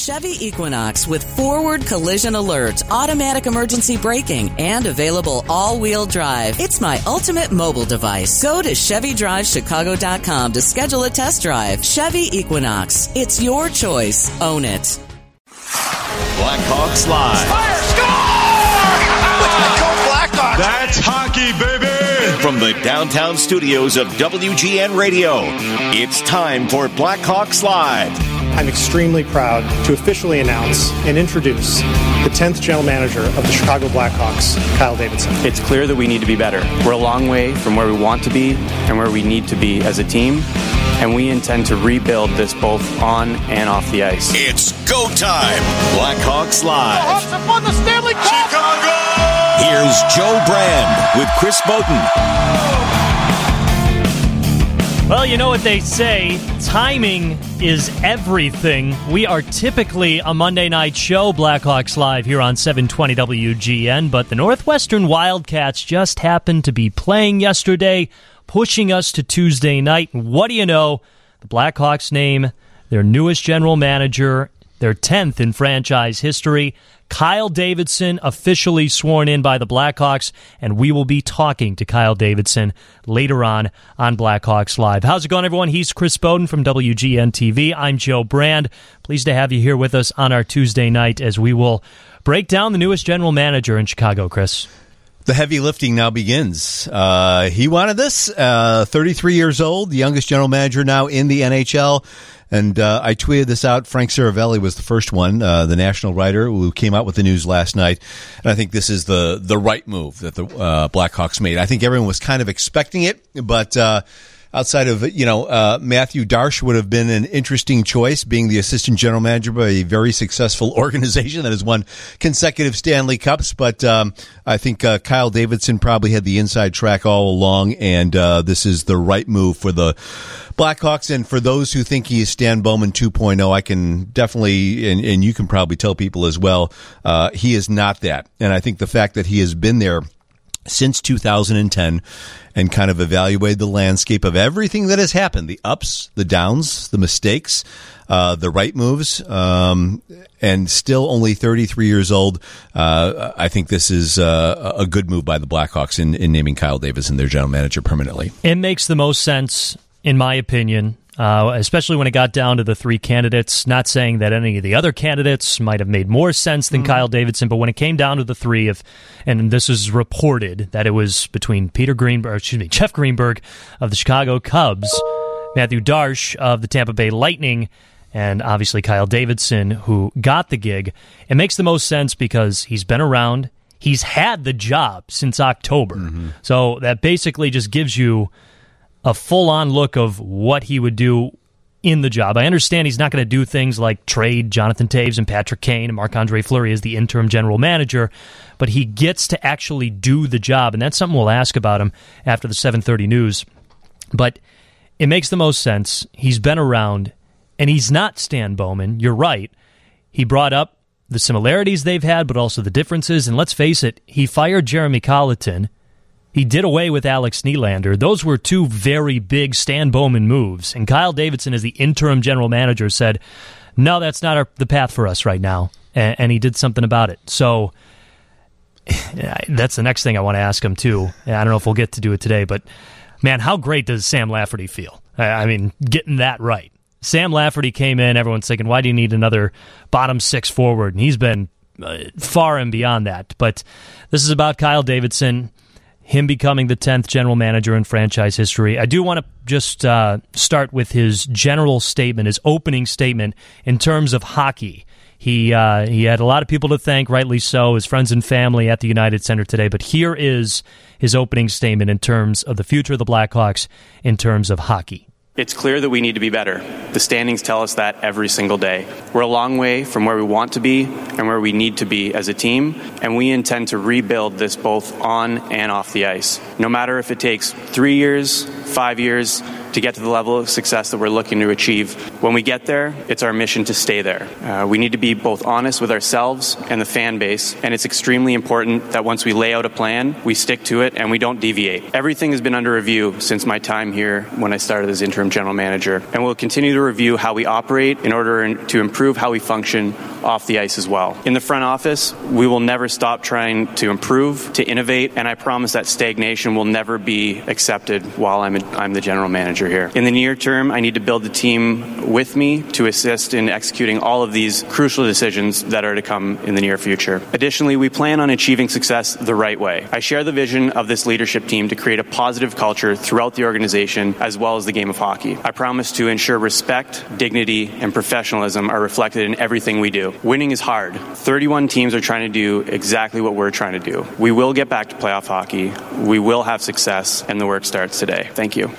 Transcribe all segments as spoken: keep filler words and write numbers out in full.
Chevy Equinox with forward collision alert, automatic emergency braking, and available all-wheel drive. It's my ultimate mobile device. Go to Chevy Drive Chicago dot com to schedule a test drive. Chevy Equinox. It's your choice. Own it. Blackhawks Live. Fire! Score! Go Blackhawks! That's hockey, baby! From the downtown studios of W G N Radio, it's time for Blackhawks Live. I'm extremely proud to officially announce and introduce the tenth General Manager of the Chicago Blackhawks, Kyle Davidson. It's clear that we need to be better. We're a long way from where we want to be and where we need to be as a team, and we intend to rebuild this both on and off the ice. It's go time! Blackhawks Live. The Hawks have won the Stanley Cup! Chicago! Here's Joe Brand with Chris Bowden. Well, you know what they say, timing is everything. We are typically a Monday night show, Blackhawks Live, here on seven twenty W G N, but the Northwestern Wildcats just happened to be playing yesterday, pushing us to Tuesday night. And what do you know? The Blackhawks name their newest general manager, their tenth in franchise history. Kyle Davidson officially sworn in by the Blackhawks, and we will be talking to Kyle Davidson later on on Blackhawks Live. How's it going, everyone? He's Chris Bowden from W G N T V. I'm Joe Brand. Pleased to have you here with us on our Tuesday night as we will break down the newest general manager in Chicago, Chris. The heavy lifting now begins. Uh, he wanted this. Uh, thirty-three years old, the youngest general manager now in the N H L. And uh, I tweeted this out. Frank Saravelli was the first one, uh, the national writer, who came out with the news last night. And I think this is the the right move that the uh, Blackhawks made. I think everyone was kind of expecting it, but uh, outside of, you know, uh, Matthew Darche would have been an interesting choice, being the assistant general manager of a very successful organization that has won consecutive Stanley Cups. But um, I think uh, Kyle Davidson probably had the inside track all along, and uh, this is the right move for the Blackhawks. And for those who think he is Stan Bowman two point oh, I can definitely, and, and you can probably tell people as well, uh, he is not that. And I think the fact that he has been there since two thousand ten and kind of evaluated the landscape of everything that has happened, the ups, the downs, the mistakes, uh, the right moves, um, and still only thirty-three years old. Uh, I think this is uh, a good move by the Blackhawks in, in naming Kyle Davidson their general manager permanently. It makes the most sense, in my opinion, uh, especially when it got down to the three candidates. Not saying that any of the other candidates might have made more sense than mm. Kyle Davidson, but when it came down to the three, of, and this is reported that it was between Peter Greenberg, excuse me, Jeff Greenberg of the Chicago Cubs, Matthew Darche of the Tampa Bay Lightning, and obviously Kyle Davidson, who got the gig. It makes the most sense because he's been around. He's had the job since October. Mm-hmm. So that basically just gives you a full-on look of what he would do in the job. I understand he's not going to do things like trade Jonathan Toews and Patrick Kane and Marc-Andre Fleury as the interim general manager, but he gets to actually do the job, and that's something we'll ask about him after the seven thirty news. But it makes the most sense. He's been around, and he's not Stan Bowman. You're right. He brought up the similarities they've had, but also the differences, and let's face it, he fired Jeremy Colleton. He did away with Alex Nylander. Those were two very big Stan Bowman moves. And Kyle Davidson, as the interim general manager, said, no, that's not our, the path for us right now. And, and he did something about it. So that's the next thing I want to ask him, too. I don't know if we'll get to do it today, but, man, how great does Sam Lafferty feel? I mean, getting that right. Sam Lafferty came in, everyone's thinking, why do you need another bottom six forward? And he's been uh, far and beyond that. But this is about Kyle Davidson, him becoming the tenth general manager in franchise history. I do want to just uh, start with his general statement, his opening statement in terms of hockey. He uh, he had a lot of people to thank, rightly so, his friends and family at the United Center today. But here is his opening statement in terms of the future of the Blackhawks in terms of hockey. It's clear that we need to be better. The standings tell us that every single day. We're a long way from where we want to be and where we need to be as a team, and we intend to rebuild this both on and off the ice. No matter if it takes three years, five years, to get to the level of success that we're looking to achieve. When we get there, it's our mission to stay there. Uh, we need to be both honest with ourselves and the fan base, and it's extremely important that once we lay out a plan, we stick to it and we don't deviate. Everything has been under review since my time here when I started as interim general manager, and we'll continue to review how we operate in order to improve how we function off the ice as well. In the front office, we will never stop trying to improve, to innovate, and I promise that stagnation will never be accepted while I'm, a, I'm the general manager here. In the near term, I need to build the team with me to assist in executing all of these crucial decisions that are to come in the near future. Additionally, we plan on achieving success the right way. I share the vision of this leadership team to create a positive culture throughout the organization as well as the game of hockey. I promise to ensure respect, dignity, and professionalism are reflected in everything we do. Winning is hard. thirty-one teams are trying to do exactly what we're trying to do. We will get back to playoff hockey. We will have success, and the work starts today. Thank you.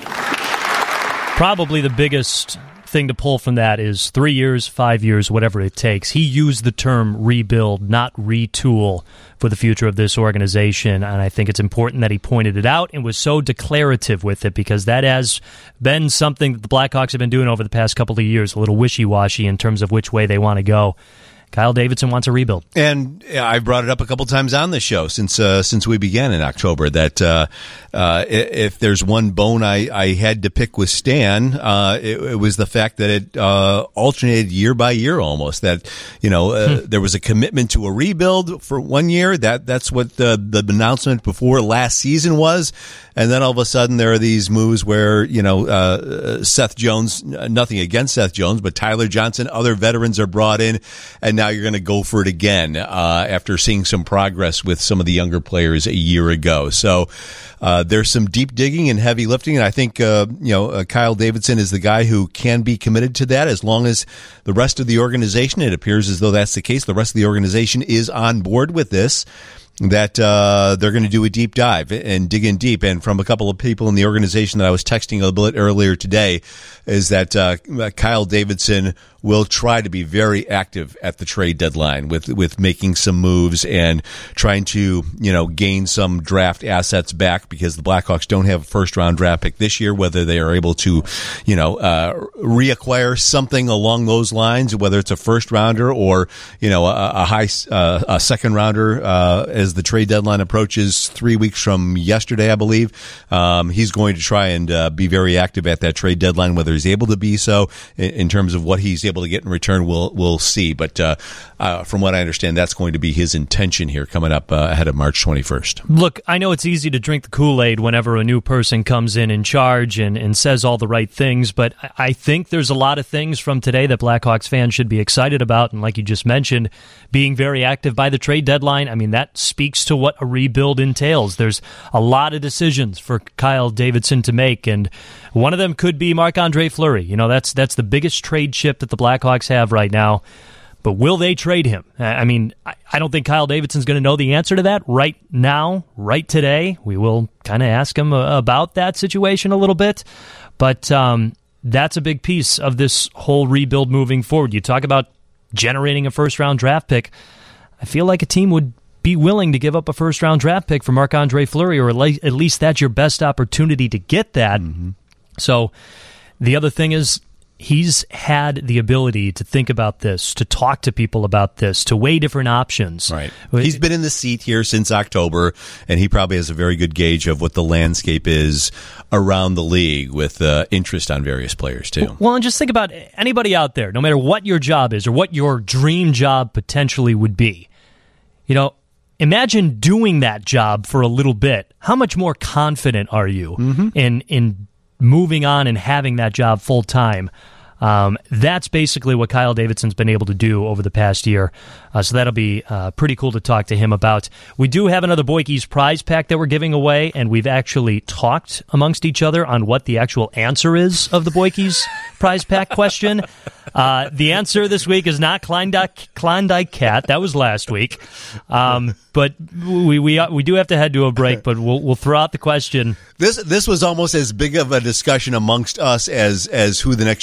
Probably the biggest thing to pull from that is three years, five years, whatever it takes. He used the term rebuild, not retool, for the future of this organization, and I think it's important that he pointed it out and was so declarative with it, because that has been something that the Blackhawks have been doing over the past couple of years, a little wishy-washy in terms of which way they want to go. Kyle Davidson wants a rebuild. And I brought it up a couple times on the show since uh, since we began in October that uh, uh, if there's one bone I, I had to pick with Stan, uh, it, it was the fact that it uh, alternated year by year almost. That, you know, uh, hmm. there was a commitment to a rebuild for one year. That That's what the, the announcement before last season was. And then all of a sudden there are these moves where, you know, uh, Seth Jones, nothing against Seth Jones, but Tyler Johnson, other veterans are brought in, and now you're going to go for it again uh, after seeing some progress with some of the younger players a year ago. So uh, there's some deep digging and heavy lifting, and I think, uh, you know, uh, Kyle Davidson is the guy who can be committed to that as long as the rest of the organization, it appears as though that's the case, the rest of the organization is on board with this, that uh, they're going to do a deep dive and dig in deep. And from a couple of people in the organization that I was texting a bit earlier today is that uh, Kyle Davidson will try to be very active at the trade deadline with with making some moves and trying to, you know, gain some draft assets back, because the Blackhawks don't have a first round draft pick this year. Whether they are able to, you know, uh, reacquire something along those lines, whether it's a first rounder or, you know, a, a high uh, a second rounder uh, as the trade deadline approaches three weeks from yesterday, I believe. Um, he's going to try and uh, be very active at that trade deadline. Whether he's able to be so in, in terms of what he's able to get in return, we'll we'll see. But uh, uh, from what I understand, that's going to be his intention here coming up uh, ahead of March twenty-first. Look, I know it's easy to drink the Kool-Aid whenever a new person comes in in charge and, and says all the right things, but I think there's a lot of things from today that Blackhawks fans should be excited about. And like you just mentioned, being very active by the trade deadline, I mean, that speaks to what a rebuild entails. There's a lot of decisions for Kyle Davidson to make, and one of them could be Marc-Andre Fleury. You know, that's that's the biggest trade chip that the Blackhawks have right now. But will they trade him? I mean, I don't think Kyle Davidson's going to know the answer to that right now, right today. We will kind of ask him about that situation a little bit. But um, that's a big piece of this whole rebuild moving forward. You talk about generating a first-round draft pick. I feel like a team would be willing to give up a first-round draft pick for Marc-Andre Fleury, or at least that's your best opportunity to get that. Mm-hmm. So the other thing is, he's had the ability to think about this, to talk to people about this, to weigh different options. Right. He's been in the seat here since October, and he probably has a very good gauge of what the landscape is around the league with uh, interest on various players, too. Well, and just think about anybody out there, no matter what your job is or what your dream job potentially would be. You know, imagine doing that job for a little bit. How much more confident are you mm-hmm. in in moving on and having that job full time? Um, that's basically what Kyle Davidson's been able to do over the past year. Uh, so that'll be uh, pretty cool to talk to him about. We do have another Boykey's prize pack that we're giving away, and we've actually talked amongst each other on what the actual answer is of the Boykey's prize pack question. Uh, the answer this week is not Klondike, Klondike Cat. That was last week. Um, but we we we do have to head to a break, but we'll we'll throw out the question. This this was almost as big of a discussion amongst us as as who the next general manager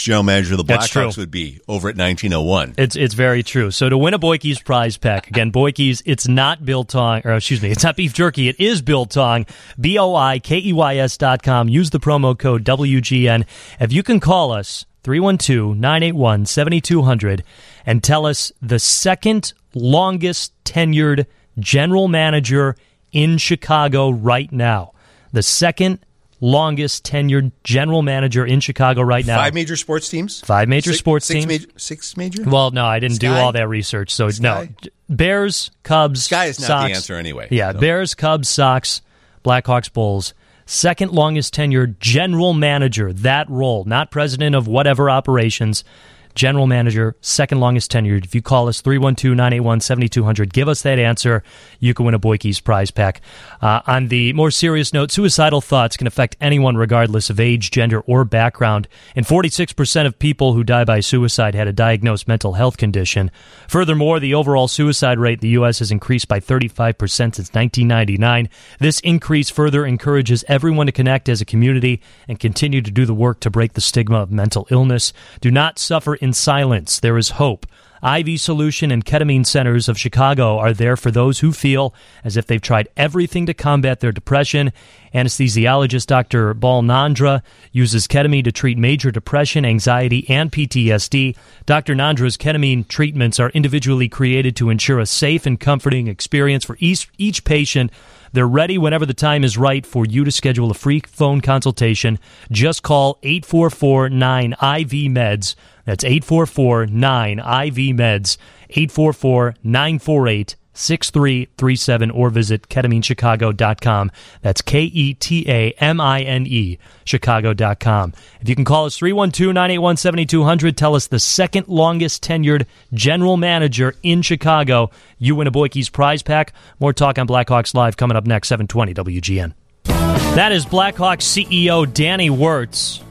manager of the That's Blackhawks true. would be over at nineteen oh one. It's it's very true. So to win a Boyke's prize pack, again, Boyke's, it's not biltong, or excuse me, it's not beef jerky, it is biltong, B O I K E Y S dot com. Use the promo code W G N. If you can call us, three one two, nine eight one, seven two zero zero, and tell us the second longest tenured general manager in Chicago right now. The second longest tenured general manager in Chicago right now. Five major sports teams? Five major six, sports six teams. Major, six major? Well, no, I didn't Sky? do all that research. So, Sky? no. Bears, Cubs, Sky is not Sox. the answer anyway. Yeah, so. Bears, Cubs, Sox, Blackhawks, Bulls. Second longest tenured general manager, that role, not president of whatever operations. General manager, second longest tenured. If you call us three one two, nine eight one, seven two zero zero, give us that answer, you can win a Boyke's prize pack. Uh, on the more serious note, suicidal thoughts can affect anyone regardless of age, gender, or background. And forty-six percent of people who die by suicide had a diagnosed mental health condition. Furthermore, the overall suicide rate in the U S has increased by thirty-five percent since nineteen ninety-nine. This increase further encourages everyone to connect as a community and continue to do the work to break the stigma of mental illness. Do not suffer in silence. There is hope. I V Solution and Ketamine Centers of Chicago are there for those who feel as if they've tried everything to combat their depression. Anesthesiologist Doctor Balnandra uses ketamine to treat major depression, anxiety, and P T S D. Doctor Nandra's ketamine treatments are individually created to ensure a safe and comforting experience for each, each patient. They're ready whenever the time is right for you to schedule a free phone consultation. Just call eight four four, nine I V M E D S. That's eight four four, nine I V M E D S, eight four four, nine four eight, six three three seven, or visit ketamine chicago dot com. That's K E T A M I N E, Chicago dot com. If you can call us three one two, nine eight one, seven two zero zero, tell us the second longest tenured general manager in Chicago, you win a Boyke's prize pack. More talk on Blackhawks Live coming up next, seven twenty W G N. That is Blackhawks C E O Danny Wirtz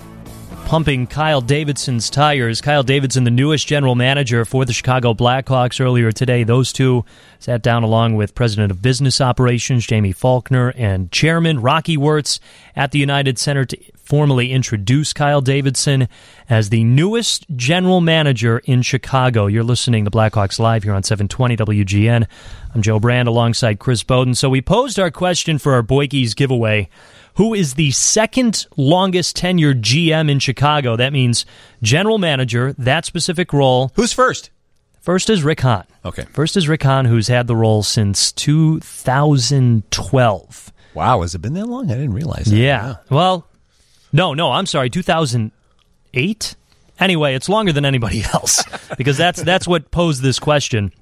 pumping Kyle Davidson's tires. Kyle Davidson, the newest general manager for the Chicago Blackhawks. Earlier today, those two sat down along with President of Business Operations Jamie Faulkner and Chairman Rocky Wirtz at the United Center to formally introduce Kyle Davidson as the newest general manager in Chicago. You're listening to Blackhawks Live here on seven twenty W G N. I'm Joe Brand alongside Chris Bowden. So we posed our question for our Boyke's giveaway. Who is the second longest tenured G M in Chicago? That means general manager, that specific role. Who's first? First is Rick Hahn. Okay. First is Rick Hahn, who's had the role since two thousand twelve. Wow, has it been that long? I didn't realize that. Yeah. Wow. Well, no, no, I'm sorry, two thousand eight? Anyway, it's longer than anybody else because that's that's what posed this question.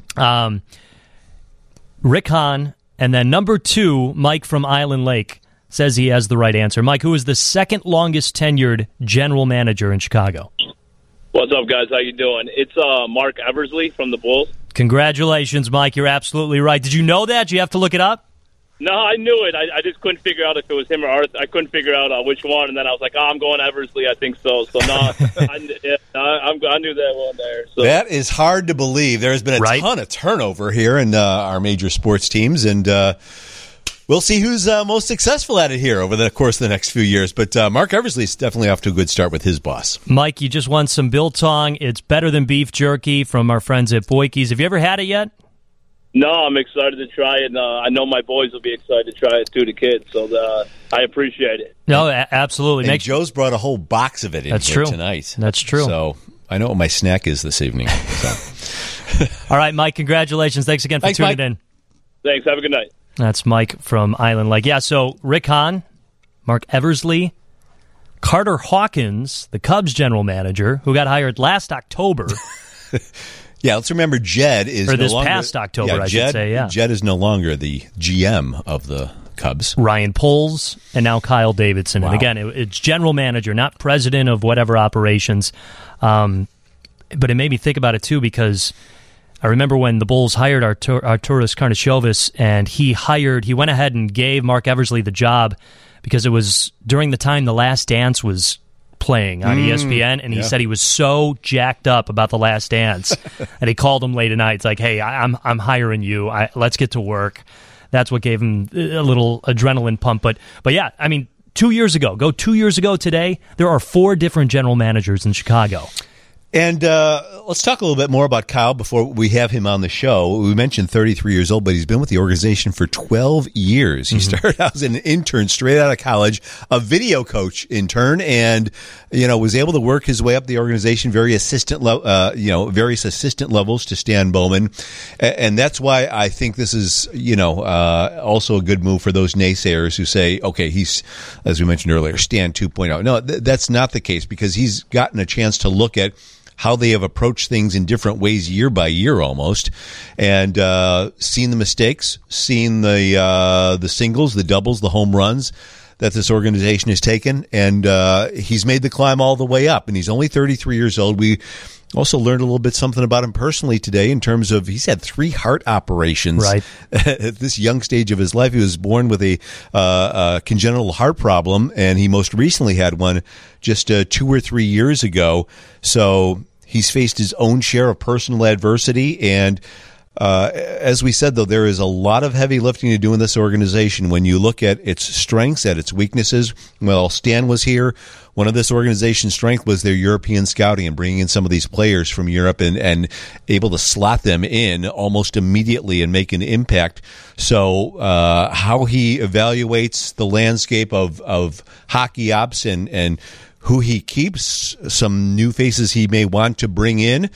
Um, Rick Hahn, and then number two, Mike from Island Lake, says he has the right answer. Mike, who is the second longest tenured general manager in Chicago? What's up, guys? How you doing? It's uh, Mark Eversley from the Bulls. Congratulations, Mike. You're absolutely right. Did you know that? Did you have to look it up? No, I knew it. I, I just couldn't figure out if it was him or Arthur. I couldn't figure out uh, which one, and then I was like, oh, I'm going Eversley. I think so. So, no, I, yeah, I, I'm, I knew that one there. So. That is hard to believe. There has been a right? ton of turnover here in uh, our major sports teams, and uh, we'll see who's uh, most successful at it here over the course of the next few years. But uh, Mark Eversley is definitely off to a good start with his boss. Mike, you just won some biltong. It's better than beef jerky from our friends at Boyke's. Have you ever had it yet? No, I'm excited to try it, and uh, I know my boys will be excited to try it too, the kids. So uh, I appreciate it. No, a- absolutely. And Make- Joe's brought a whole box of it in That's here true. tonight. That's true. So I know what my snack is this evening. So. All right, Mike, congratulations. Thanks again for Thanks, tuning Mike. in. Thanks. Have a good night. That's Mike from Island Lake. Yeah, so Rick Hahn, Mark Eversley, Carter Hawkins, the Cubs general manager, who got hired last October. Yeah, let's remember Jed is Or no this longer, past October, yeah, I should Jed, say, yeah. Jed is no longer the G M of the Cubs. Ryan Poles, and now Kyle Davidson. Wow. And again, it, it's general manager, not president of whatever operations. Um, but it made me think about it, too, because I remember when the Bulls hired Artur- Arturas Karnisovas, and he hired, he went ahead and gave Mark Eversley the job because it was during the time The Last Dance was playing on mm, E S P N, and he yeah. said he was so jacked up about The Last Dance, and he called him late at night. It's like, hey, I, I'm I'm hiring you. I, let's get to work. That's what gave him a little adrenaline pump. But but yeah, I mean, two years ago. Go two years ago today. There are four different general managers in Chicago. And uh, let's talk a little bit more about Kyle before we have him on the show. We mentioned thirty-three years old, but he's been with the organization for twelve years. He mm-hmm. started out as an intern straight out of college, a video coach intern, and you know was able to work his way up the organization, very assistant, le- uh, you know, various assistant levels to Stan Bowman, and that's why I think this is you know uh, also a good move for those naysayers who say, okay, he's as we mentioned earlier, Stan two point oh. No, th- that's not the case because he's gotten a chance to look at how they have approached things in different ways year by year almost, and uh, seen the mistakes, seen the uh, the singles, the doubles, the home runs that this organization has taken, and uh, he's made the climb all the way up, and he's only thirty-three years old. We also learned a little bit something about him personally today in terms of he's had three heart operations right. at this young stage of his life. He was born with a, uh, a congenital heart problem, and he most recently had one just uh, two or three years ago. So he's faced his own share of personal adversity, and uh, as we said, though, there is a lot of heavy lifting to do in this organization. When you look at its strengths, at its weaknesses, well, Stan was here. One of this organization's strength was their European scouting and bringing in some of these players from Europe and, and able to slot them in almost immediately and make an impact. So uh, how he evaluates the landscape of, of hockey ops and, and who he keeps, some new faces he may want to bring in.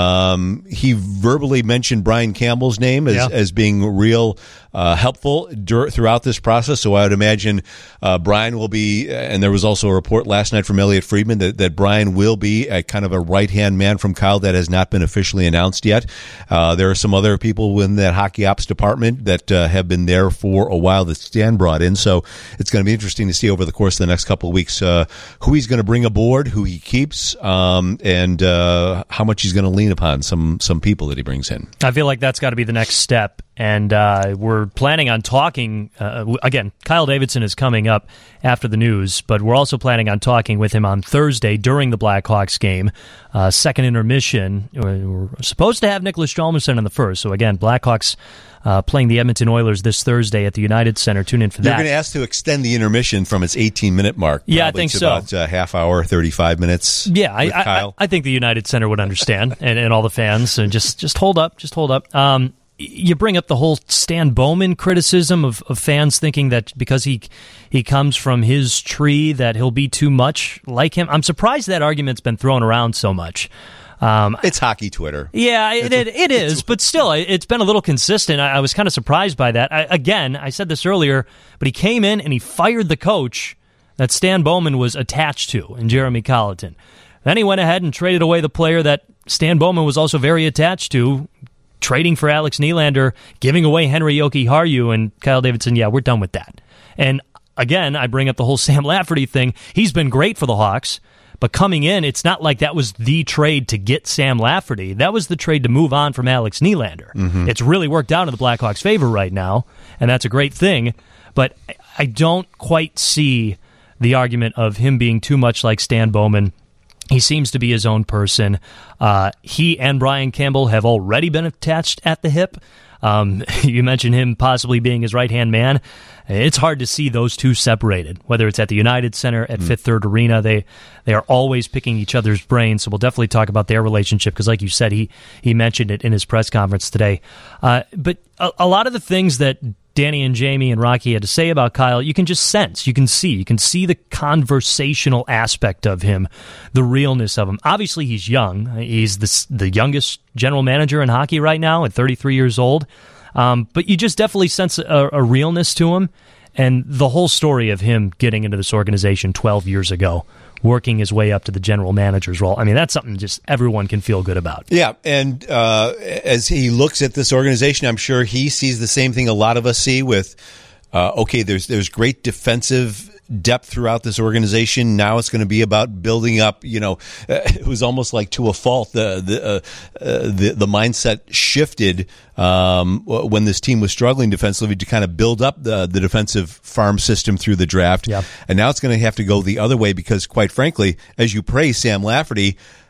Um, he verbally mentioned Brian Campbell's name as, yeah. as being real uh, helpful dur- throughout this process. So I would imagine uh, Brian will be, and there was also a report last night from Elliot Friedman that, that Brian will be a kind of a right-hand man from Kyle that has not been officially announced yet. Uh, there are some other people in that hockey ops department that uh, have been there for a while that Stan brought in. So it's going to be interesting to see over the course of the next couple of weeks uh, who he's going to bring aboard, who he keeps, um, and uh, how much he's going to lean upon some some people that he brings in. I feel like that's got to be the next step, and uh, we're planning on talking, uh, again, Kyle Davidson is coming up after the news, but we're also planning on talking with him on Thursday during the Blackhawks game, uh, second intermission. We're supposed to have Nicholas Hjalmarsson in the first, so again, Blackhawks Uh, playing the Edmonton Oilers this Thursday at the United Center. Tune in for that. You're going to ask to extend the intermission from its eighteen-minute mark. Yeah, I think to so. About a half hour, thirty-five minutes. Yeah, I, with Kyle. I, I think the United Center would understand, and, and all the fans. And just, just hold up, just hold up. Um, you bring up the whole Stan Bowman criticism of, of fans thinking that because he he comes from his tree that he'll be too much like him. I'm surprised that argument's been thrown around so much. Um, it's hockey Twitter. Yeah, it, it, it is, but still, it's been a little consistent. I, I was kind of surprised by that. I, again, I said this earlier, but he came in and he fired the coach that Stan Bowman was attached to, in Jeremy Colleton. Then he went ahead and traded away the player that Stan Bowman was also very attached to, trading for Alex Nylander, giving away Henry Jokiharju, and Kyle Davidson, yeah, we're done with that. And again, I bring up the whole Sam Lafferty thing. He's been great for the Hawks. But coming in, it's not like that was the trade to get Sam Lafferty. That was the trade to move on from Alex Nylander. Mm-hmm. It's really worked out in the Blackhawks' favor right now, and that's a great thing. But I don't quite see the argument of him being too much like Stan Bowman. He seems to be his own person. Uh, he and Brian Campbell have already been attached at the hip. Um, you mentioned him possibly being his right-hand man. It's hard to see those two separated, whether it's at the United Center, at mm. Fifth Third Arena. They they are always picking each other's brains, so we'll definitely talk about their relationship, because like you said, he, he mentioned it in his press conference today. Uh, but a, a lot of the things that Danny and Jamie and Rocky had to say about Kyle, you can just sense, you can see. You can see the conversational aspect of him, the realness of him. Obviously, he's young. He's the, the youngest general manager in hockey right now at thirty-three years old. Um, but you just definitely sense a, a realness to him, and the whole story of him getting into this organization twelve years ago, working his way up to the general manager's role. I mean, that's something just everyone can feel good about. Yeah, and uh, as he looks at this organization, I'm sure he sees the same thing a lot of us see with, uh, okay, there's there's great defensive depth throughout this organization. Now it's going to be about building up. You know, it was almost like to a fault the the uh, uh, the, the mindset shifted um, when this team was struggling defensively to kind of build up the the defensive farm system through the draft. Yep. And now it's going to have to go the other way because, quite frankly, as you praise Sam Lafferty,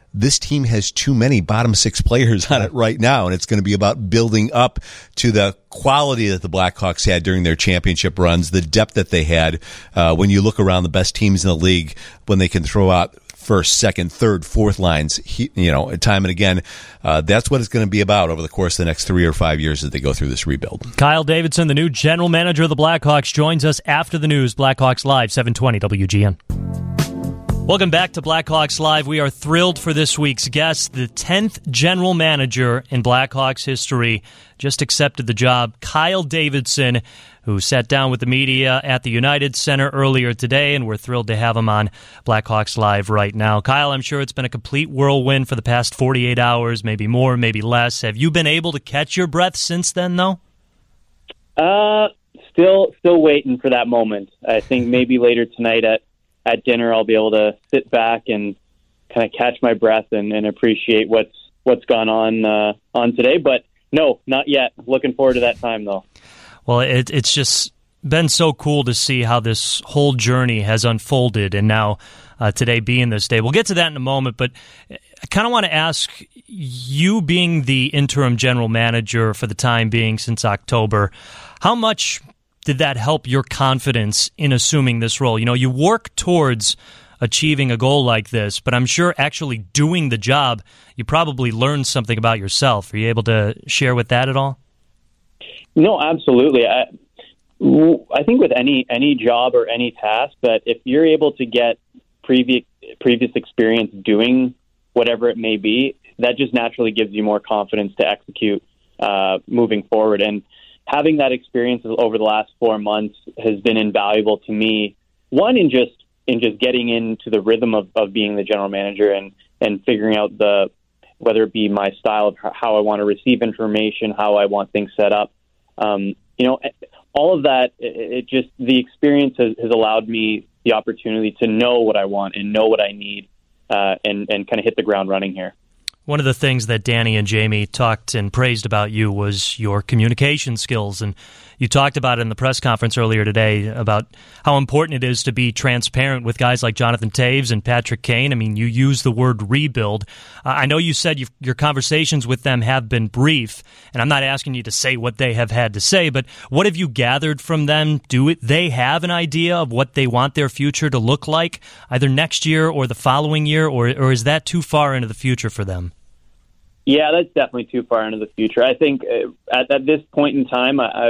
this team has too many bottom six players on it right now, and it's going to be about building up to the quality that the Blackhawks had during their championship runs, the depth that they had. Uh, when you look around the best teams in the league, when they can throw out first, second, third, fourth lines, he, you know, time and again, uh, that's what it's going to be about over the course of the next three or five years as they go through this rebuild. Kyle Davidson, the new general manager of the Blackhawks, joins us after the news. Blackhawks Live, seven twenty W G N. Welcome back to Blackhawks Live. We are thrilled for this week's guest, the tenth general manager in Blackhawks history, just accepted the job, Kyle Davidson, who sat down with the media at the United Center earlier today, and we're thrilled to have him on Blackhawks Live right now. Kyle, I'm sure it's been a complete whirlwind for the past forty-eight hours, maybe more, maybe less. Have you been able to catch your breath since then, though? Uh, still, still waiting for that moment. I think maybe later tonight at At dinner, I'll be able to sit back and kind of catch my breath and, and appreciate what's what's gone on uh, on today. But no, not yet. Looking forward to that time, though. Well, it, it's just been so cool to see how this whole journey has unfolded, and now uh, today being this day. We'll get to that in a moment, but I kind of want to ask, you being the interim general manager for the time being since October, how much did that help your confidence in assuming this role? You know, you work towards achieving a goal like this, but I'm sure actually doing the job, you probably learned something about yourself. Are you able to share with that at all? No, absolutely. I, I think with any any job or any task, that if you're able to get previous previous experience doing whatever it may be, that just naturally gives you more confidence to execute uh, moving forward. And having that experience over the last four months has been invaluable to me. One, in just in just getting into the rhythm of, of being the general manager and, and figuring out the whether it be my style of how I want to receive information, how I want things set up. Um, you know, all of that, it, it just the experience has, has allowed me the opportunity to know what I want and know what I need uh, and, and kind of hit the ground running here. One of the things that Danny and Jamie talked and praised about you was your communication skills, and you talked about it in the press conference earlier today about how important it is to be transparent with guys like Jonathan Toews and Patrick Kane. I mean, you use the word rebuild. Uh, I know you said you've, your conversations with them have been brief, and I'm not asking you to say what they have had to say, but what have you gathered from them? Do it, they have an idea of what they want their future to look like, either next year or the following year, or, or is that too far into the future for them? Yeah, that's definitely too far into the future. I think uh, at, at this point in time, I, I,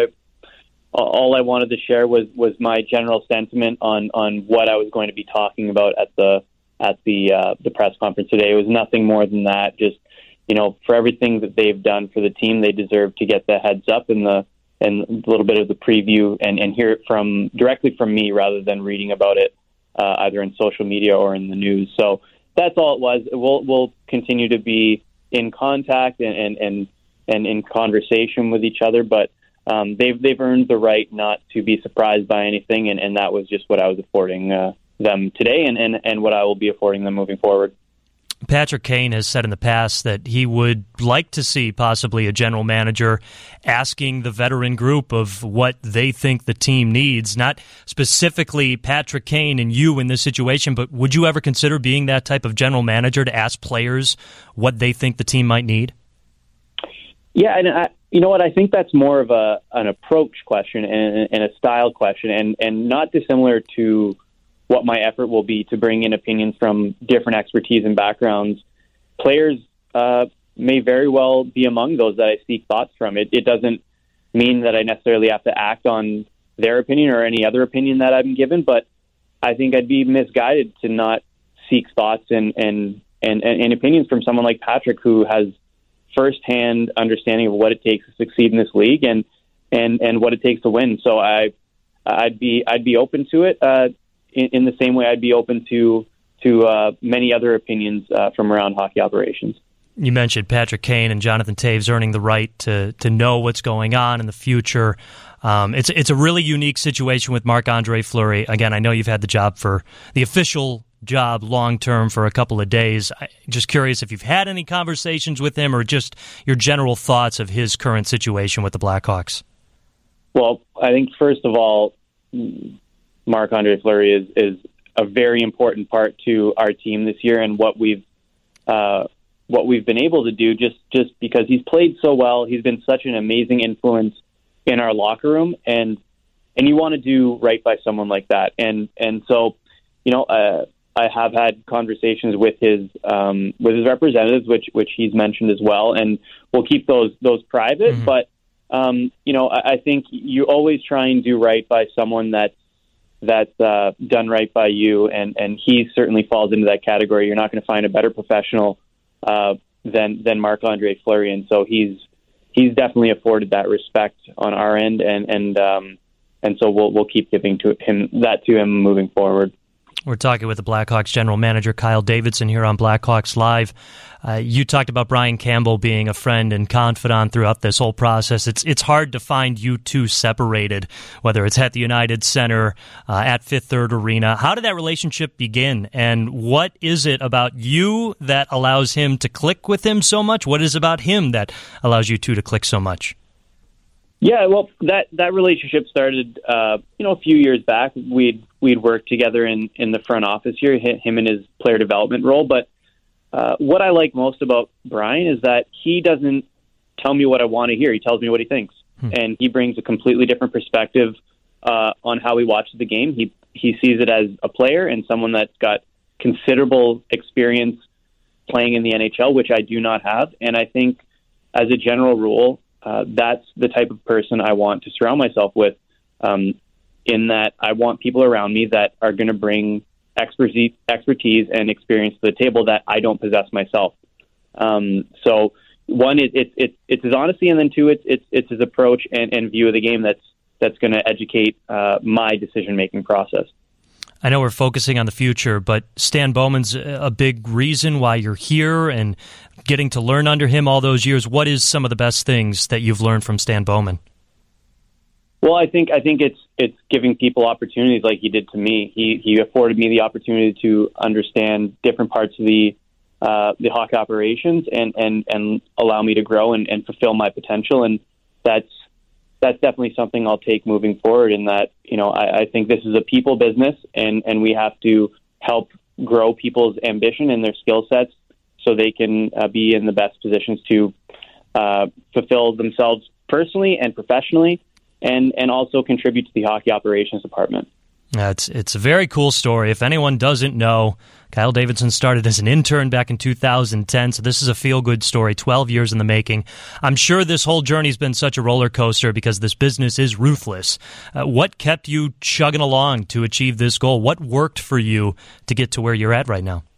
all I wanted to share was, was my general sentiment on, on what I was going to be talking about at the at the uh, the press conference today. It was nothing more than that. Just, you know, for everything that they've done for the team, they deserve to get the heads up and the and a little bit of the preview and, and hear it from directly from me rather than reading about it uh, either in social media or in the news. So that's all it was. We'll we'll continue to be in contact and, and, and, and in conversation with each other, but um, they've they've earned the right not to be surprised by anything, and, and that was just what I was affording uh, them today and, and, and what I will be affording them moving forward. Patrick Kane has said in the past that he would like to see possibly a general manager asking the veteran group of what they think the team needs, not specifically Patrick Kane and you in this situation, but would you ever consider being that type of general manager to ask players what they think the team might need? Yeah, and I, you know what? I think that's more of a an approach question and, and a style question, and, and not dissimilar to what my effort will be to bring in opinions from different expertise and backgrounds. Players uh, may very well be among those that I seek thoughts from. It, it doesn't mean that I necessarily have to act on their opinion or any other opinion that I'm given, but I think I'd be misguided to not seek thoughts and, and, and, and opinions from someone like Patrick, who has firsthand understanding of what it takes to succeed in this league and, and, and what it takes to win. So I, I'd be, I'd be open to it. Uh, In, in the same way I'd be open to to uh, many other opinions uh, from around hockey operations. You mentioned Patrick Kane and Jonathan Toews earning the right to to know what's going on in the future. Um, it's it's a really unique situation with Marc-Andre Fleury. Again, I know you've had the job for the official job long term for a couple of days. I, just curious if you've had any conversations with him or just your general thoughts of his current situation with the Blackhawks. Well, I think first of all, Marc-Andre Fleury is, is a very important part to our team this year and what we've uh, what we've been able to do just, just because he's played so well. He's been such an amazing influence in our locker room, and and you want to do right by someone like that. And and so, you know, uh, I have had conversations with his um, with his representatives, which which he's mentioned as well, and we'll keep those those private. Mm-hmm. But um, you know, I, I think you always try and do right by someone that's that's uh, done right by you, and and he certainly falls into that category. You're not going to find a better professional uh, than than Marc-Andre Fleury, and so he's he's definitely afforded that respect on our end, and and um, and so we'll we'll keep giving to him that to him moving forward. We're talking with the Blackhawks general manager, Kyle Davidson, here on Blackhawks Live. Uh, you talked about Brian Campbell being a friend and confidant throughout this whole process. It's it's hard to find you two separated, whether it's at the United Center, uh, at Fifth Third Arena. How did that relationship begin, and what is it about you that allows him to click with him so much? What is it about him that allows you two to click so much? Yeah, well, that, that relationship started, uh, you know, a few years back. We'd we'd worked together in, in the front office here, him in his player development role. But uh, what I like most about Brian is that he doesn't tell me what I want to hear. He tells me what he thinks, hmm. and he brings a completely different perspective uh, on how he watches the game. He he sees it as a player and someone that's got considerable experience playing in the N H L, which I do not have. And I think, as a general rule, Uh, that's the type of person I want to surround myself with, um, in that I want people around me that are going to bring expertise, expertise and experience to the table that I don't possess myself. Um, so one, it, it, it, it's his honesty, and then two, it's, it's, it's his approach and, and view of the game that's, that's going to educate uh, my decision-making process. I know we're focusing on the future, but Stan Bowman's a big reason why you're here and getting to learn under him all those years. What is some of the best things that you've learned from Stan Bowman? Well, I think I think it's it's giving people opportunities like he did to me. He he afforded me the opportunity to understand different parts of the uh, the hockey operations and, and, and allow me to grow and, and fulfill my potential. And that's that's definitely something I'll take moving forward, in that, you know, I, I think this is a people business, and, and we have to help grow people's ambition and their skill sets so they can uh, be in the best positions to uh, fulfill themselves personally and professionally, and, and also contribute to the hockey operations department. Uh, it's it's a very cool story. If anyone doesn't know, Kyle Davidson started as an intern back in two thousand ten, so this is a feel-good story, twelve years in the making. I'm sure this whole journey's been such a roller coaster because this business is ruthless. Uh, what kept you chugging along to achieve this goal? What worked for you to get to where you're at right now?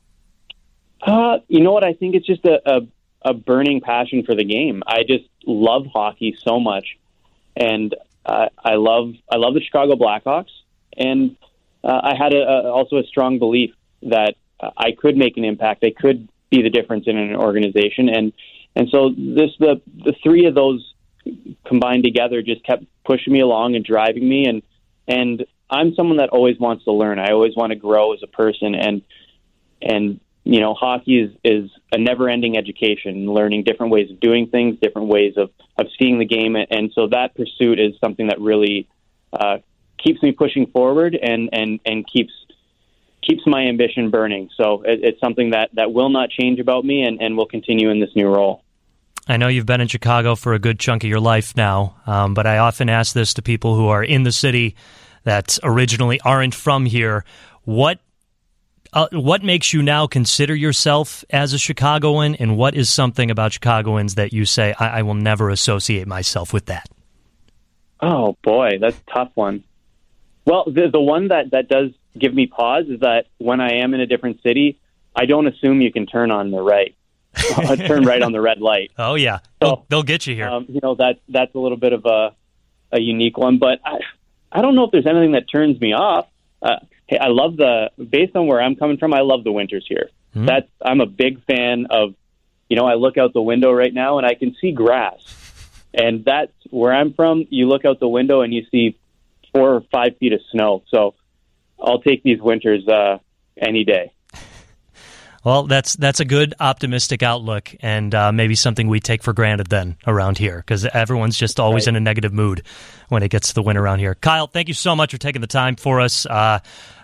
Uh, you know what? I think it's just a, a, a burning passion for the game. I just love hockey so much, and uh, I love I love the Chicago Blackhawks. And uh, I had a, a, also a strong belief that uh, I could make an impact. I could be the difference in an organization. And and so this the the three of those combined together just kept pushing me along and driving me. And and I'm someone that always wants to learn. I always want to grow as a person. And and you know, hockey is, is a never-ending education, learning different ways of doing things, different ways of, of seeing the game. And so that pursuit is something that really uh, keeps me pushing forward and, and, and keeps keeps my ambition burning. So it, it's something that, that will not change about me, and, and will continue in this new role. I know you've been in Chicago for a good chunk of your life now, um, but I often ask this to people who are in the city that originally aren't from here. What uh, what makes you now consider yourself as a Chicagoan, and what is something about Chicagoans that you say, I, I will never associate myself with that? Oh, boy, that's a tough one. Well, the the one that, that does give me pause is that when I am in a different city, I don't assume you can turn on the right, uh, turn right on the red light. Oh yeah, so, they'll, they'll get you here. Um, you know, that that's a little bit of a a unique one, but I I don't know if there's anything that turns me off. Uh, hey, I love the based on where I'm coming from, I love the winters here. Mm-hmm. That's I'm a big fan of. You know, I look out the window right now and I can see grass, and that's where I'm from. You look out the window and you see four or five feet of snow. So I'll take these winters uh, any day. Well, that's that's a good optimistic outlook, and uh, maybe something we take for granted then around here, because everyone's just always right. in a negative mood when it gets to the winter around here. Kyle, thank you so much for taking the time for us. Uh,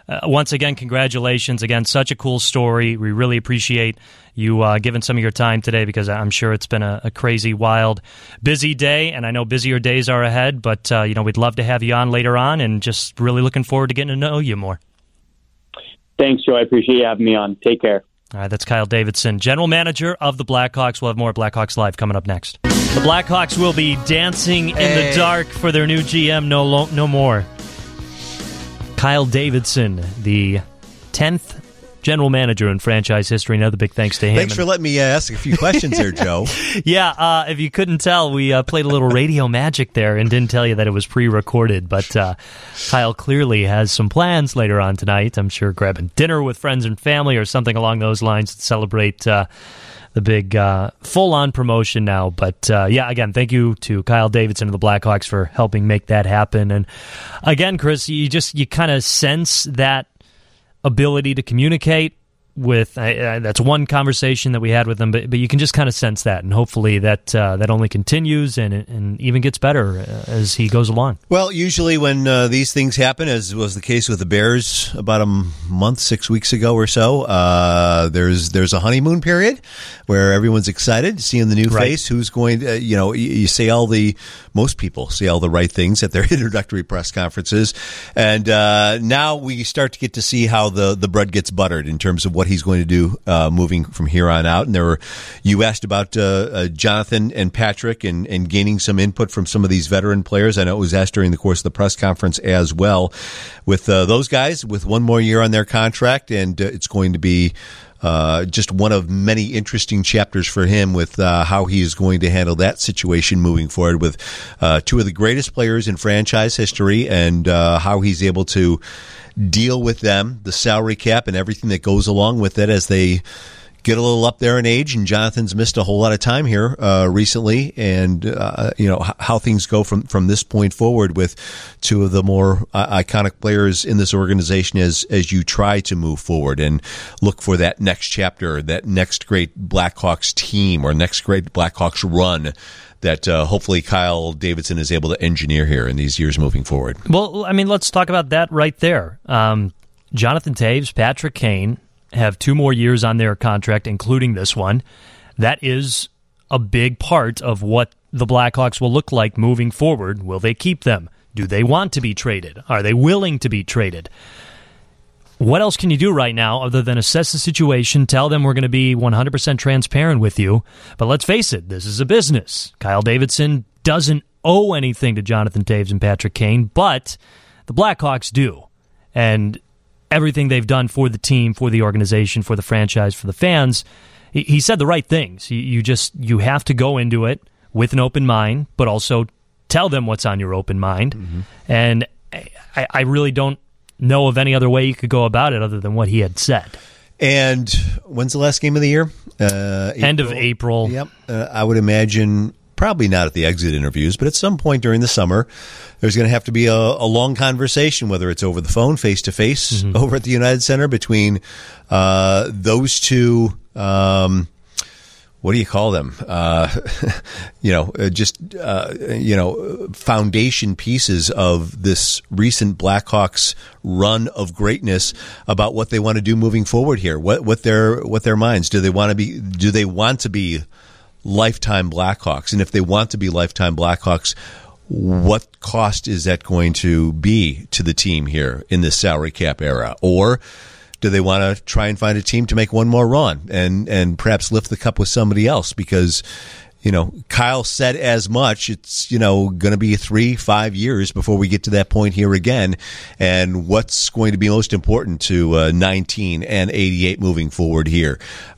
uh, once again, congratulations. Again, such a cool story. We really appreciate you uh, giving some of your time today, because I'm sure it's been a, a crazy, wild, busy day, and I know busier days are ahead, but uh, you know, we'd love to have you on later on, and just really looking forward to getting to know you more. Thanks, Joe. I appreciate you having me on. Take care. All right, that's Kyle Davidson, general manager of the Blackhawks. We'll have more Blackhawks Live coming up next. The Blackhawks will be dancing in hey. the dark for their new G M no lo- no more. Kyle Davidson, the tenth general manager in franchise history. Another big thanks to him. Thanks for letting me uh, ask a few questions there, Joe. yeah, uh, if you couldn't tell, we uh, played a little radio magic there and didn't tell you that it was pre-recorded. But uh, Kyle clearly has some plans later on tonight. I'm sure grabbing dinner with friends and family or something along those lines to celebrate uh, the big uh, full-on promotion now. But uh, yeah, again, thank you to Kyle Davidson of the Blackhawks for helping make that happen. And again, Chris, you just you kind of sense that ability to communicate with, uh, that's one conversation that we had with him, but but you can just kind of sense that, and hopefully that uh, that only continues and and even gets better as he goes along. Well, usually when uh, these things happen, as was the case with the Bears about a month, six weeks ago or so, uh, there's there's a honeymoon period where everyone's excited, seeing the new right. face, who's going to, uh, you know, you, you say all the, most people say all the right things at their introductory press conferences, and uh, now we start to get to see how the, the bread gets buttered in terms of what he's going to do uh, moving from here on out. And there were, you asked about uh, uh, Jonathan and Patrick and, and gaining some input from some of these veteran players. I know it was asked during the course of the press conference as well. With uh, those guys, with one more year on their contract, and uh, it's going to be Uh, just one of many interesting chapters for him with uh, how he is going to handle that situation moving forward with uh, two of the greatest players in franchise history, and uh, how he's able to deal with them, the salary cap and everything that goes along with it as they get a little up there in age. And Jonathan's missed a whole lot of time here uh, recently, and uh, you know h- how things go from, from this point forward with two of the more uh, iconic players in this organization as as you try to move forward and look for that next chapter, that next great Blackhawks team or next great Blackhawks run that uh, hopefully Kyle Davidson is able to engineer here in these years moving forward. Well, I mean, let's talk about that right there. Um, Jonathan Toews, Patrick Kane have two more years on their contract, including this one. That is a big part of what the Blackhawks will look like moving forward. Will they keep them? Do they want to be traded? Are they willing to be traded? What else can you do right now other than assess the situation, tell them we're going to be one hundred percent transparent with you? But let's face it, this is a business. Kyle Davidson doesn't owe anything to Jonathan Toews and Patrick Kane, but the Blackhawks do. And everything they've done for the team, for the organization, for the franchise, for the fans, he, he said the right things. You, you just you have to go into it with an open mind, but also tell them what's on your open mind. Mm-hmm. And I, I really don't know of any other way you could go about it other than what he had said. And when's the last game of the year? Uh, End of April. Yep. Uh, I would imagine probably not at the exit interviews, but at some point during the summer, there's going to have to be a, a long conversation, whether it's over the phone, face-to-face, mm-hmm. over at the United Center, between uh, those two, um, what do you call them? Uh, you know, just, uh, you know, foundation pieces of this recent Blackhawks run of greatness about what they want to do moving forward here. What, what their, what their minds, do they want to be, do they want to be lifetime Blackhawks? And if they want to be lifetime Blackhawks, what cost is that going to be to the team here in this salary cap era? Or do they want to try and find a team to make one more run and, and perhaps lift the cup with somebody else? Because, you know, Kyle said as much. It's, you know, going to be three, five years before we get to that point here again. And what's going to be most important to uh, nineteen and eighty-eight moving forward here?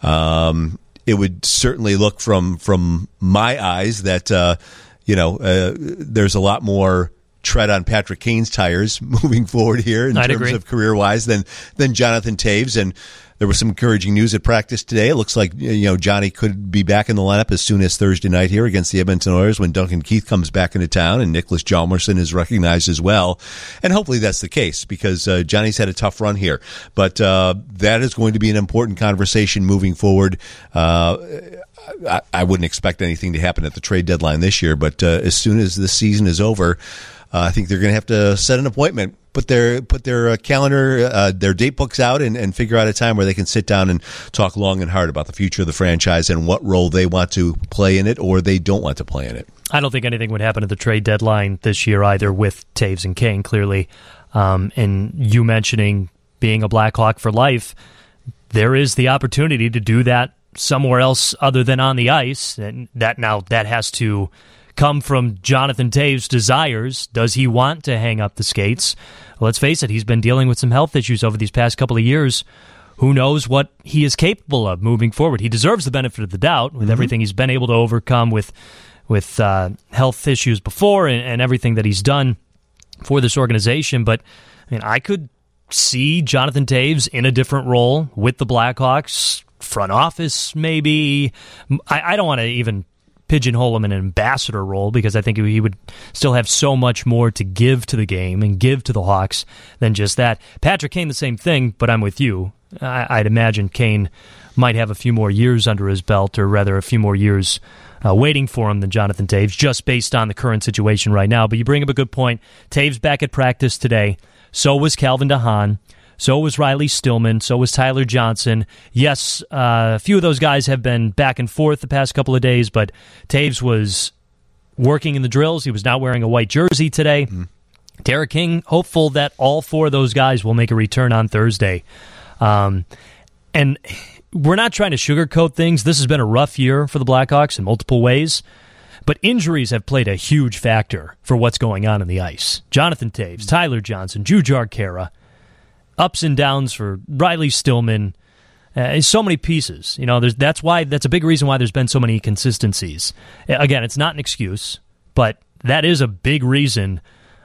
Um, it would certainly look from, from my eyes that, uh, you know, uh, there's a lot more tread on Patrick Kane's tires moving forward here in I'd terms agree. of career-wise than than Jonathan Toews. And there was some encouraging news at practice today. It looks like, you know, Johnny could be back in the lineup as soon as Thursday night here against the Edmonton Oilers when Duncan Keith comes back into town, and Nicholas Hjalmarsson is recognized as well. And hopefully that's the case, because uh, Johnny's had a tough run here. But uh, that is going to be an important conversation moving forward. Uh, I, I wouldn't expect anything to happen at the trade deadline this year, but uh, as soon as this season is over, Uh, I think they're going to have to set an appointment put their put their uh, calendar, uh, their date books out, and, and figure out a time where they can sit down and talk long and hard about the future of the franchise and what role they want to play in it or they don't want to play in it. I don't think anything would happen at the trade deadline this year either with Taves and Kane, clearly. Um, and you mentioning being a Blackhawk for life, there is the opportunity to do that somewhere else other than on the ice. And that now that has to come from Jonathan Taves' desires. Does he want to hang up the skates? Let's face it, he's been dealing with some health issues over these past couple of years. Who knows what he is capable of moving forward? He deserves the benefit of the doubt with mm-hmm. everything he's been able to overcome with with uh, health issues before and, and everything that he's done for this organization. But I mean, I could see Jonathan Taves in a different role with the Blackhawks, front office maybe. I, I don't want to even pigeonhole him in an ambassador role because I think he would still have so much more to give to the game and give to the Hawks than just that. Patrick Kane, the same thing, but I'm with you. I, I'd imagine Kane might have a few more years under his belt, or rather a few more years Uh, waiting for him than Jonathan Taves, just based on the current situation right now. But you bring up a good point. Taves back at practice today. So was Calvin DeHaan. So was Riley Stillman. So was Tyler Johnson. Yes, uh, a few of those guys have been back and forth the past couple of days, but Taves was working in the drills. He was not wearing a white jersey today. Mm-hmm. Derek King, hopeful that all four of those guys will make a return on Thursday. Um, and... We're not trying to sugarcoat things. This has been a rough year for the Blackhawks in multiple ways, but injuries have played a huge factor for what's going on in the ice. Jonathan Taves, Tyler Johnson, Jujhar Khaira, ups and downs for Riley Stillman, uh, so many pieces. You know, there's, that's why that's a big reason why there's been so many inconsistencies. Again, it's not an excuse, but that is a big reason,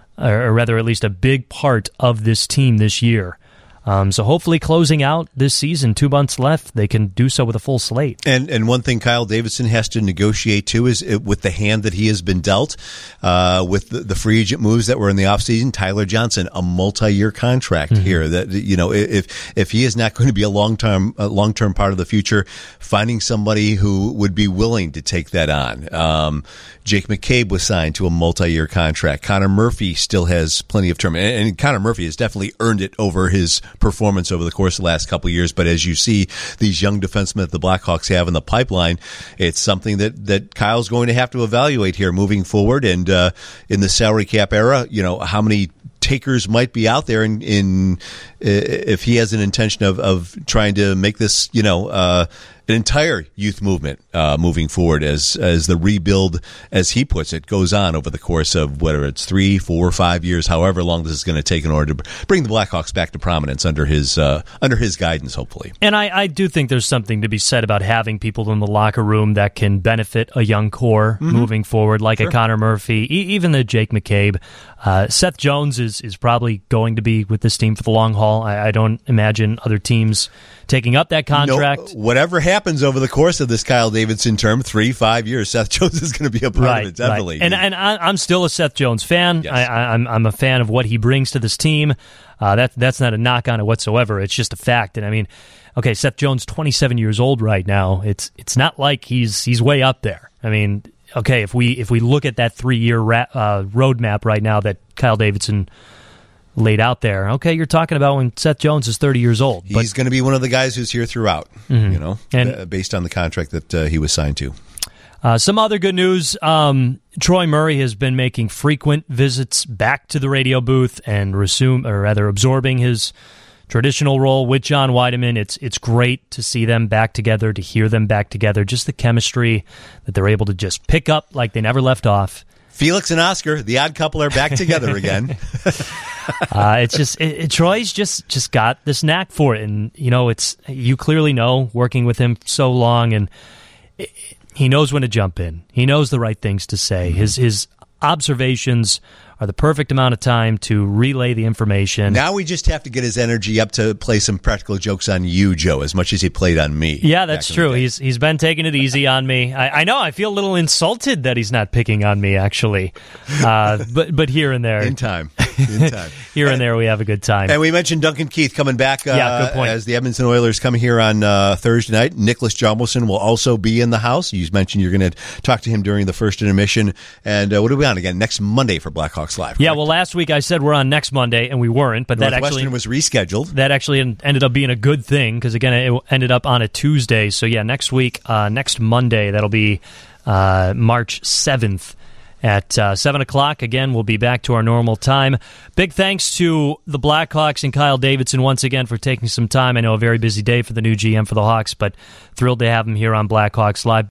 or rather at least a big part of this team this year. Um, so hopefully closing out this season, two months left, they can do so with a full slate. And and one thing Kyle Davidson has to negotiate, too, is it, with the hand that he has been dealt, uh, with the, the free agent moves that were in the offseason, Tyler Johnson, a multi-year contract mm-hmm. here. That, you know, if if he is not going to be a long-term a long-term part of the future, finding somebody who would be willing to take that on. Um, Jake McCabe was signed to a multi-year contract. Connor Murphy still has plenty of term. And, and Connor Murphy has definitely earned it over his performance over the course of the last couple of years. But as you see these young defensemen that the Blackhawks have in the pipeline, it's something that, that Kyle's going to have to evaluate here moving forward. And uh, in the salary cap era, you know, how many takers might be out there in, in if he has an intention of, of trying to make this, you know, uh, an entire youth movement uh, moving forward as as the rebuild, as he puts it, goes on over the course of whether it's three, four, five years, however long this is going to take in order to bring the Blackhawks back to prominence under his uh, under his guidance, hopefully. And I, I do think there's something to be said about having people in the locker room that can benefit a young core mm-hmm. moving forward, like sure. a Connor Murphy, e- even the Jake McCabe. Uh, Seth Jones is, is probably going to be with this team for the long haul. I, I don't imagine other teams taking up that contract. No, whatever happens over the course of this Kyle Davidson term, three, five years, Seth Jones is going to be a part right, of it, definitely. Right. And and I, I'm still a Seth Jones fan. Yes. I, I, I'm I'm a fan of what he brings to this team. Uh, that that's not a knock on it whatsoever. It's just a fact. And I mean, okay, Seth Jones, twenty-seven years old right now. It's it's not like he's he's way up there. I mean, okay, if we if we look at that three year ra- uh, roadmap right now that Kyle Davidson laid out there, okay, you're talking about when Seth Jones is thirty years old. But he's going to be one of the guys who's here throughout, mm-hmm. you know, and, uh, based on the contract that uh, he was signed to. Uh, some other good news, um, Troy Murray has been making frequent visits back to the radio booth and resume, or rather absorbing his traditional role with John Wiedemann. It's it's great to see them back together, to hear them back together, just the chemistry that they're able to just pick up like they never left off. Felix and Oscar, the odd couple, are back together again. uh, it's just it, it, Troy's just just got this knack for it, and you know, it's you clearly know working with him so long, and it, he knows when to jump in. He knows the right things to say. His his observations are the perfect amount of time to relay the information. Now we just have to get his energy up to play some practical jokes on you, Joe, as much as he played on me. Yeah, that's true. He's he's been taking it easy on me. I, I know. I feel a little insulted that he's not picking on me, actually. Uh, but but here and there, in time. Good time. Here and, and there, we have a good time. And we mentioned Duncan Keith coming back uh, yeah, good point. as the Edmonton Oilers come here on uh, Thursday night. Nicholas Jommelson will also be in the house. You mentioned you're going to talk to him during the first intermission. And uh, what are we on again? Next Monday for Blackhawks Live. Correct? Yeah, well, last week I said we're on next Monday, and we weren't. But that actually was rescheduled. That actually ended up being a good thing because, again, it ended up on a Tuesday. So, yeah, next week, uh, next Monday, that'll be uh, March seventh. At uh, seven o'clock, again, we'll be back to our normal time. Big thanks to the Blackhawks and Kyle Davidson once again for taking some time. I know a very busy day for the new G M for the Hawks, but thrilled to have him here on Blackhawks Live.